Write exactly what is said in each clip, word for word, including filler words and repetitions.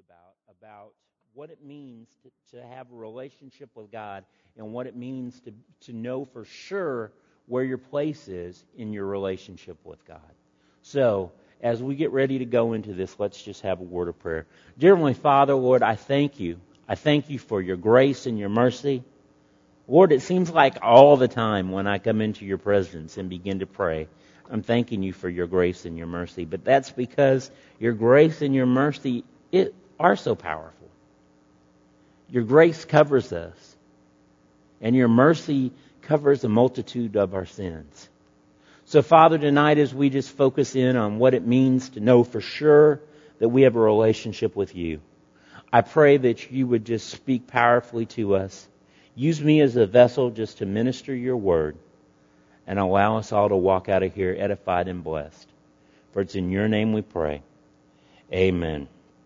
about, about what it means to, to have a relationship with God and what it means to, to know for sure where your place is in your relationship with God. So, as we get ready to go into this, let's just have a word of prayer. Dear Heavenly Father, Lord, I thank you. I thank you for your grace and your mercy. Lord, it seems like all the time when I come into your presence and begin to pray, I'm thanking you for your grace and your mercy. But that's because your grace and your mercy it, are so powerful. Your grace covers us, and your mercy covers a multitude of our sins. So, Father, tonight as we just focus in on what it means to know for sure that we have a relationship with you, I pray that you would just speak powerfully to us. Use me as a vessel just to minister your word, and allow us all to walk out of here edified and blessed. For it's in your name we pray. Amen.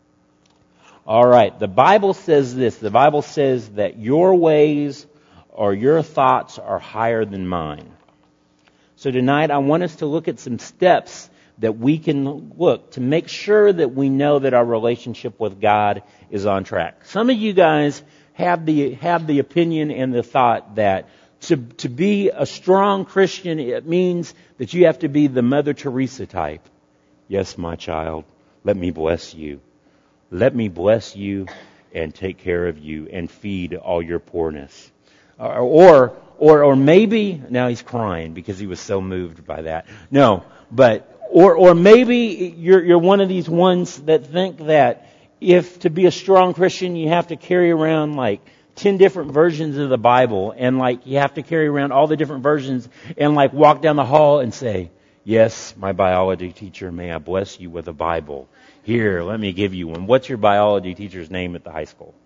All right, the Bible says this. The Bible says that your ways or your thoughts are higher than mine. So tonight I want us to look at some steps that we can look to make sure that we know that our relationship with God is on track. Some of you guys have the have the opinion and the thought that to to be a strong Christian, it means that you have to be the Mother Teresa type. Yes, my child, let me bless you. Let me bless you and take care of you and feed all your poorness. Or or or, or maybe now he's crying because he was so moved by that. No, but or or maybe you're you're one of these ones that think that if to be a strong Christian, you have to carry around like ten different versions of the Bible, and like you have to carry around all the different versions and like walk down the hall and say, yes, my biology teacher, may I bless you with a Bible. Here, let me give you one. What's your biology teacher's name at the high school?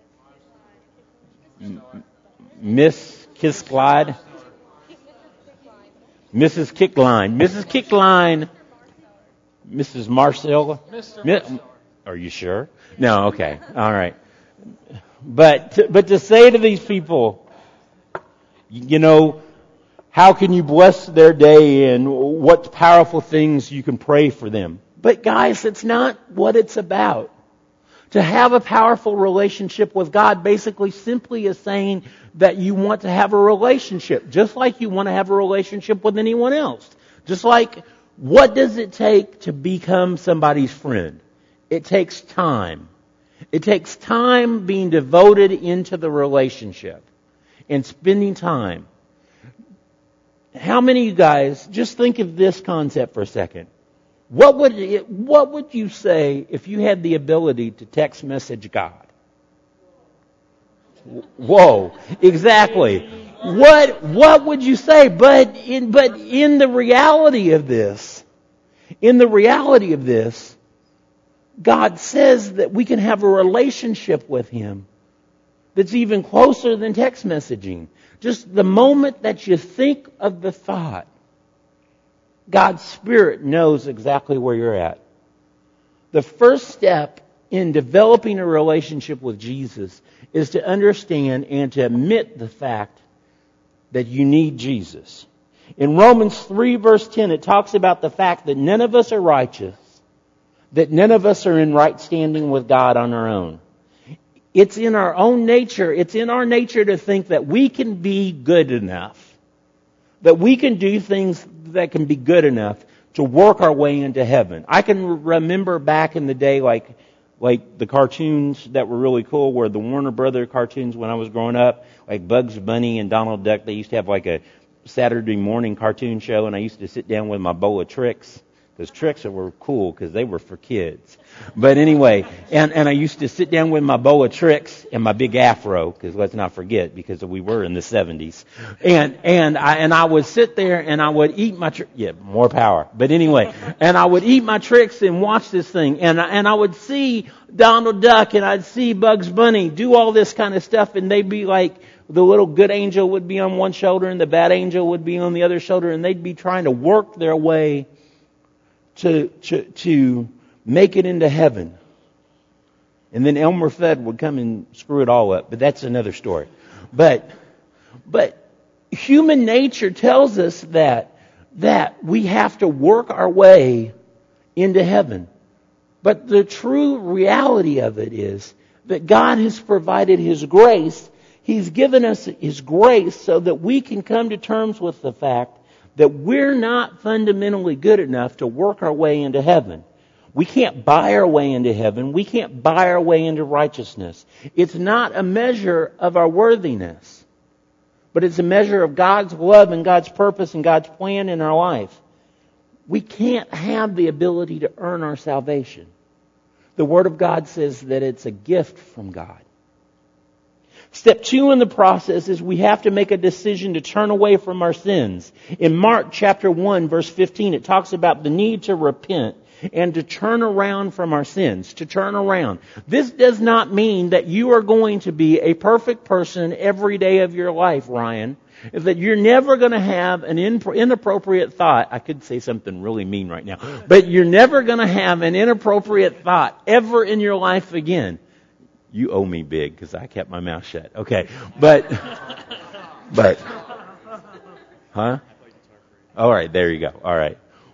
M- Miss Kissglide? Missus Kickline. Missus Kickline. Missus Marcella? Mi- Are you sure? No, okay. All right. But to, but to say to these people, you know, how can you bless their day and what powerful things you can pray for them? But guys, it's not what it's about. To have a powerful relationship with God basically simply is saying that you want to have a relationship, just like you want to have a relationship with anyone else. Just like, what does it take to become somebody's friend? It takes time. It takes time being devoted into the relationship and spending time. How many of you guys, just think of this concept for a second. What would it, what would you say if you had the ability to text message God? Whoa, exactly. What what would you say? But in but in the reality of this, in the reality of this, God says that we can have a relationship with Him that's even closer than text messaging. Just the moment that you think of the thought, God's Spirit knows exactly where you're at. The first step in developing a relationship with Jesus is to understand and to admit the fact that you need Jesus. In Romans three verse ten, it talks about the fact that none of us are righteous, that none of us are in right standing with God on our own. It's in our own nature, it's in our nature to think that we can be good enough, that we can do things that can be good enough to work our way into heaven. I can remember back in the day, like like the cartoons that were really cool were the Warner Brother cartoons when I was growing up, like Bugs Bunny and Donald Duck. They used to have like a Saturday morning cartoon show, and I used to sit down with my bowl of Trix. Because Trix were cool because they were for kids. But anyway, and, and I used to sit down with my bowl of Trix and my big afro, because let's not forget, because we were in the seventies. And and I and I would sit there and I would eat my Trix. Yeah, more power. But anyway, and I would eat my Trix and watch this thing. And I, and I would see Donald Duck and I'd see Bugs Bunny do all this kind of stuff, and they'd be like, the little good angel would be on one shoulder and the bad angel would be on the other shoulder, and they'd be trying to work their way To, to to make it into heaven. And then Elmer Fudd would come and screw it all up. But that's another story. But but human nature tells us that that we have to work our way into heaven. But the true reality of it is that God has provided His grace. He's given us His grace so that we can come to terms with the fact that we're not fundamentally good enough to work our way into heaven. We can't buy our way into heaven. We can't buy our way into righteousness. It's not a measure of our worthiness, but it's a measure of God's love and God's purpose and God's plan in our life. We can't have the ability to earn our salvation. The Word of God says that it's a gift from God. Step two in the process is we have to make a decision to turn away from our sins. In Mark chapter one, verse fifteen, it talks about the need to repent and to turn around from our sins, to turn around. This does not mean that you are going to be a perfect person every day of your life, Ryan. Is that you're never going to have an inappropriate thought. I could say something really mean right now. But you're never going to have an inappropriate thought ever in your life again. You owe me big because I kept my mouth shut. Okay. But, but, huh? All right. There you go. All right.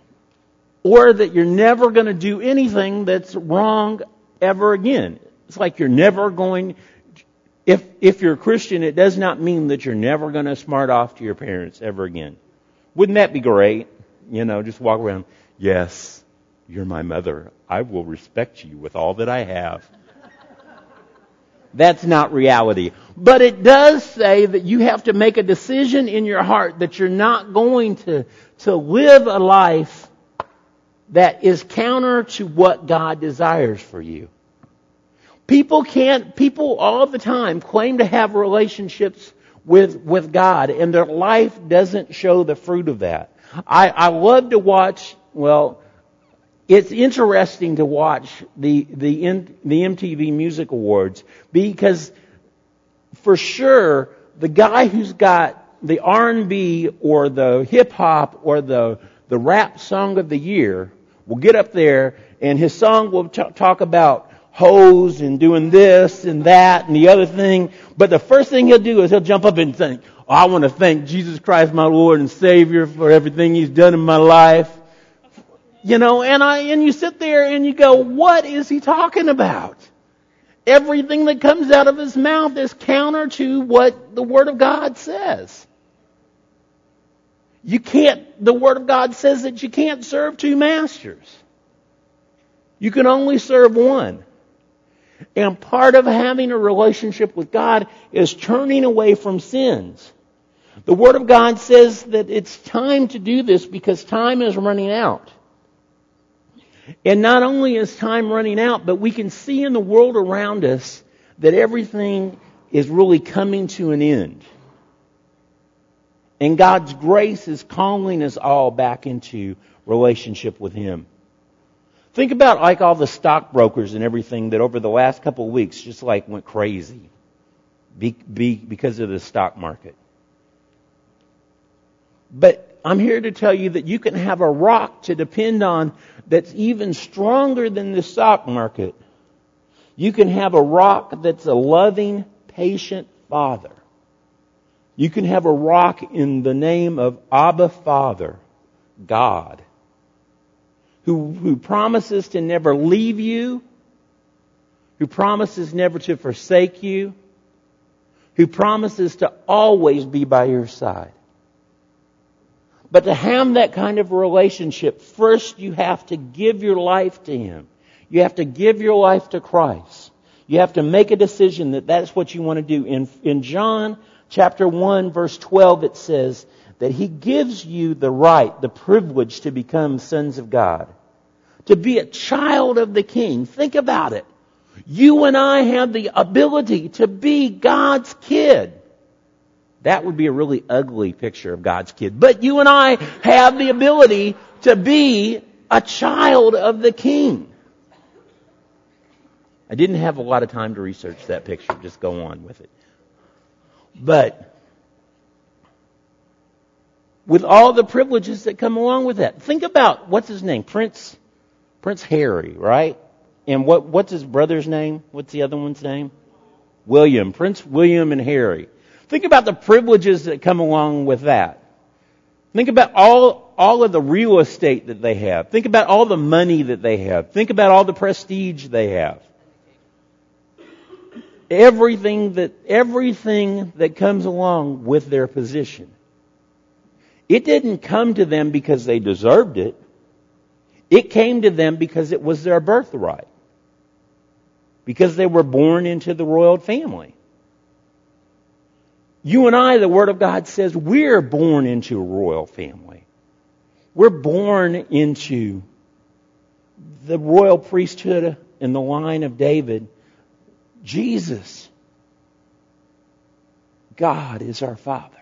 Or that you're never going to do anything that's wrong ever again. It's like you're never going... If if you're a Christian, it does not mean that you're never going to smart off to your parents ever again. Wouldn't that be great? You know, just walk around, yes, you're my mother. I will respect you with all that I have. That's not reality. But it does say that you have to make a decision in your heart that you're not going to, to live a life that is counter to what God desires for you. People can't, people all the time claim to have relationships with, with God, and their life doesn't show the fruit of that. I, I love to watch, well, it's interesting to watch the, the, the M T V Music Awards because for sure, the guy who's got the R and B or the hip hop or the, the rap song of the year will get up there and his song will t- talk about hoes and doing this and that and the other thing. But the first thing he'll do is he'll jump up and think, oh, I want to thank Jesus Christ, my Lord and Savior, for everything He's done in my life. You know, and I and you sit there and you go, what is he talking about? Everything that comes out of his mouth is counter to what the Word of God says. You can't, the Word of God says that you can't serve two masters. You can only serve one. And part of having a relationship with God is turning away from sins. The Word of God says that it's time to do this because time is running out. And not only is time running out, but we can see in the world around us that everything is really coming to an end. And God's grace is calling us all back into relationship with Him. Think about like all the stockbrokers and everything that over the last couple of weeks just like went crazy be, be, because of the stock market. But I'm here to tell you that you can have a rock to depend on that's even stronger than the stock market. You can have a rock that's a loving, patient Father. You can have a rock in the name of Abba Father, God. Who, who promises to never leave you, who promises never to forsake you, who promises to always be by your side. But to have that kind of relationship, first you have to give your life to Him. You have to give your life to Christ. You have to make a decision that that's what you want to do. In, in John chapter one, verse twelve, it says that He gives you the right, the privilege to become sons of God. To be a child of the King. Think about it. You and I have the ability to be God's kid. That would be a really ugly picture of God's kid. But you and I have the ability to be a child of the King. I didn't have a lot of time to research that picture. Just go on with it. But with all the privileges that come along with that. Think about, what's his name? Prince Prince Harry, right? And what what's his brother's name? What's the other one's name? William. Prince William and Harry. Think about the privileges that come along with that. Think about all all of the real estate that they have. Think about all the money that they have. Think about all the prestige they have. Everything that, everything that comes along with their position. It didn't come to them because they deserved it. It came to them because it was their birthright. Because they were born into the royal family. You and I, the Word of God says, we're born into a royal family. We're born into the royal priesthood in the line of David. Jesus, God is our Father.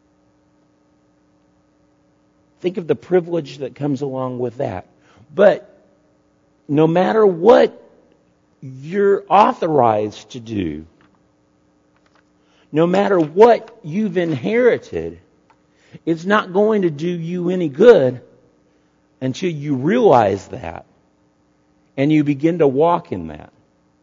Think of the privilege that comes along with that. But no matter what you're authorized to do, no matter what you've inherited, it's not going to do you any good until you realize that and you begin to walk in that.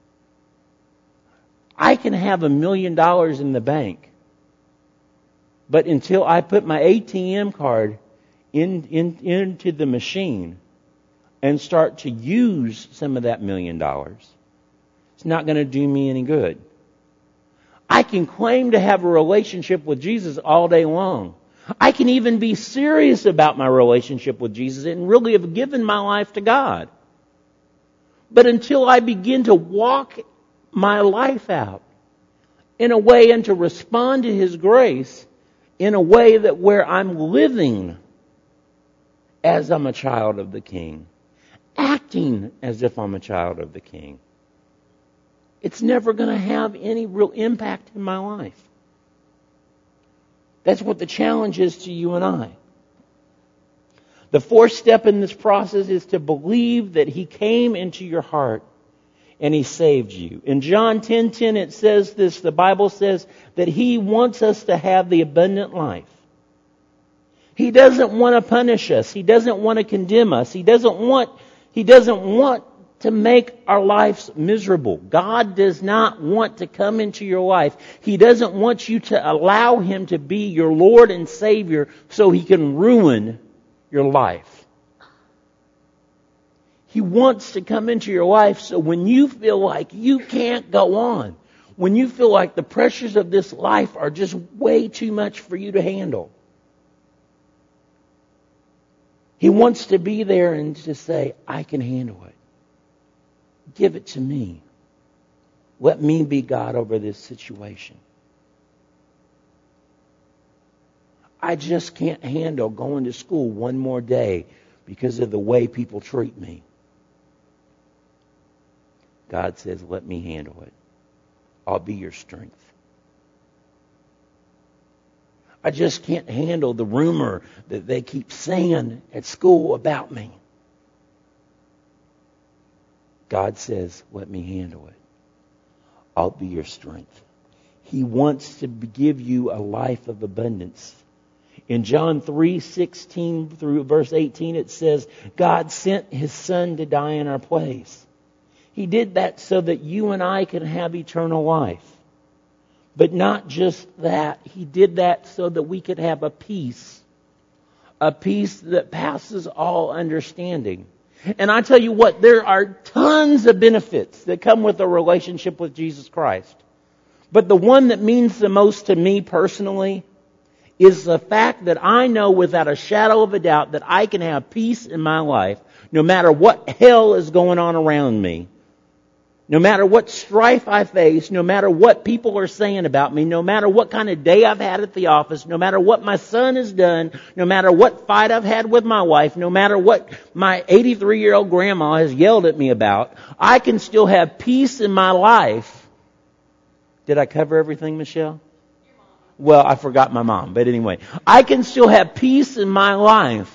I can have a million dollars in the bank, but until I put my A T M card in, in, into the machine and start to use some of that million dollars, it's not going to do me any good. I can claim to have a relationship with Jesus all day long. I can even be serious about my relationship with Jesus and really have given my life to God. But until I begin to walk my life out in a way and to respond to His grace in a way that where I'm living as I'm a child of the King, acting as if I'm a child of the King, it's never going to have any real impact in my life. That's what the challenge is to you and I. The fourth step in this process is to believe that He came into your heart and He saved you. In John ten ten it says this, the Bible says that He wants us to have the abundant life. He doesn't want to punish us. He doesn't want to condemn us. He doesn't want, He doesn't want to make our lives miserable. God does not want to come into your life. He doesn't want you to allow Him to be your Lord and Savior so He can ruin your life. He wants to come into your life so when you feel like you can't go on, when you feel like the pressures of this life are just way too much for you to handle, He wants to be there and to say, I can handle it. Give it to me. Let me be God over this situation. I just can't handle going to school one more day because of the way people treat me. God says, let me handle it. I'll be your strength. I just can't handle the rumor that they keep saying at school about me. God says, let me handle it. I'll be your strength. He wants to give you a life of abundance. In John three sixteen through verse eighteen, it says, God sent His Son to die in our place. He did that so that you and I can have eternal life. But not just that. He did that so that we could have a peace. A peace that passes all understanding. And I tell you what, there are tons of benefits that come with a relationship with Jesus Christ. But the one that means the most to me personally is the fact that I know without a shadow of a doubt that I can have peace in my life no matter what hell is going on around me. No matter what strife I face, no matter what people are saying about me, no matter what kind of day I've had at the office, no matter what my son has done, no matter what fight I've had with my wife, no matter what my eighty-three-year-old grandma has yelled at me about, I can still have peace in my life. Did I cover everything, Michelle? Well, I forgot my mom, but anyway. I can still have peace in my life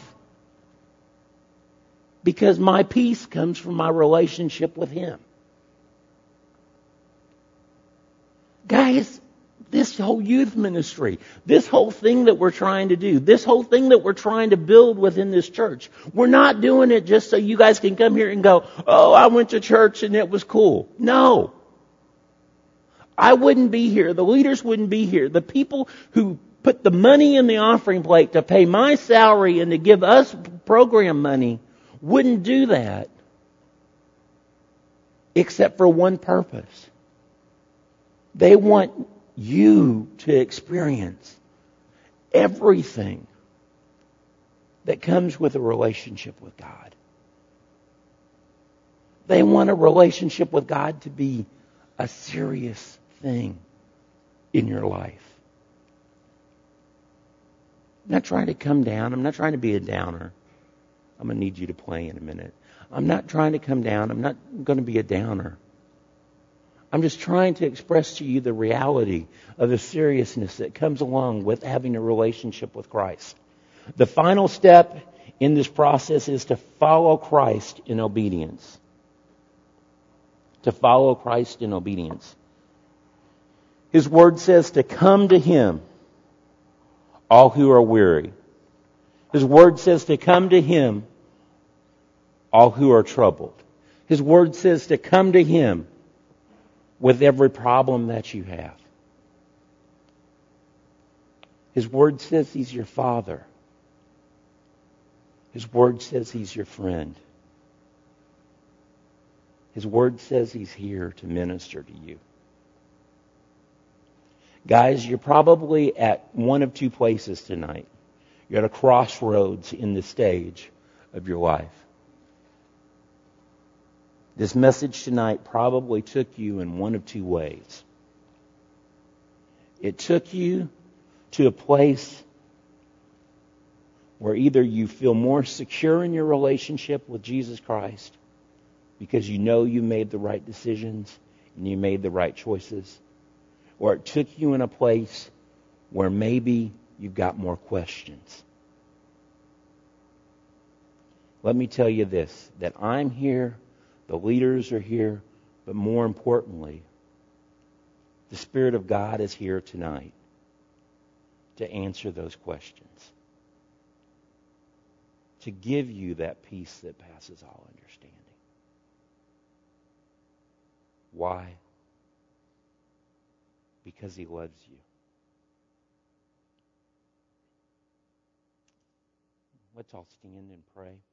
because my peace comes from my relationship with Him. Guys, this whole youth ministry, this whole thing that we're trying to do, this whole thing that we're trying to build within this church, we're not doing it just so you guys can come here and go, oh, I went to church and it was cool. No. I wouldn't be here. The leaders wouldn't be here. The people who put the money in the offering plate to pay my salary and to give us program money wouldn't do that except for one purpose. They want you to experience everything that comes with a relationship with God. They want a relationship with God to be a serious thing in your life. I'm not trying to come down. I'm not trying to be a downer. I'm going to need you to play in a minute. I'm not trying to come down. I'm not going to be a downer. I'm just trying to express to you the reality of the seriousness that comes along with having a relationship with Christ. The final step in this process is to follow Christ in obedience. To follow Christ in obedience. His word says to come to Him, all who are weary. His word says to come to Him, all who are troubled. His word says to come to Him with every problem that you have. His word says He's your Father. His word says He's your friend. His word says He's here to minister to you. Guys, you're probably at one of two places tonight. You're at a crossroads in the stage of your life. This message tonight probably took you in one of two ways. It took you to a place where either you feel more secure in your relationship with Jesus Christ because you know you made the right decisions and you made the right choices, or it took you in a place where maybe you've got more questions. Let me tell you this, that I'm here, the leaders are here, but more importantly, the Spirit of God is here tonight to answer those questions. To give you that peace that passes all understanding. Why? Because He loves you. Let's all stand and pray.